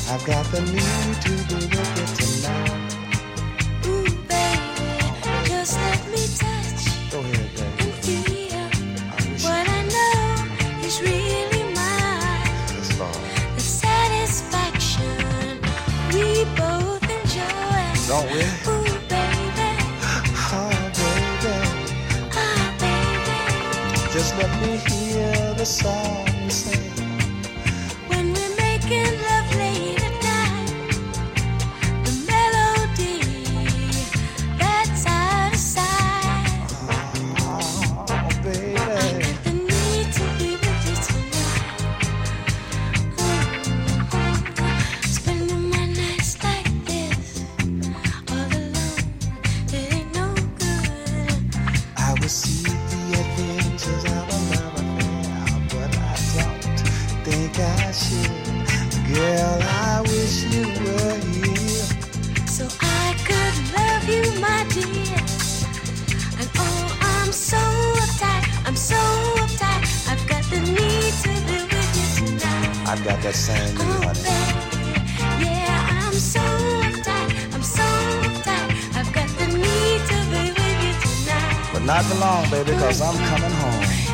I've got the need to be with you tonight. Ooh, baby, just let me touch Go ahead, baby. and feel what I know is really mine. Yes, Lord. The satisfaction we both enjoy. Don't we? Ooh, baby, Oh, baby. ah, baby. Just let me hear the song you sing. When we're making love late at night, the melody that's out of sight. Oh, baby. The need to be with you tonight. Spending my nights like this, all alone, it ain't no good. I will see the adventures of a love affair, but I don't think I should. Girl, I wish you were here. So I could love you, my dear. And oh, I'm so uptight, I've got the need to be with you tonight. I've got that same need, Oh, honey. baby, yeah, I'm so uptight, I've got the need to be with you tonight. But not for long, baby, because I'm coming home.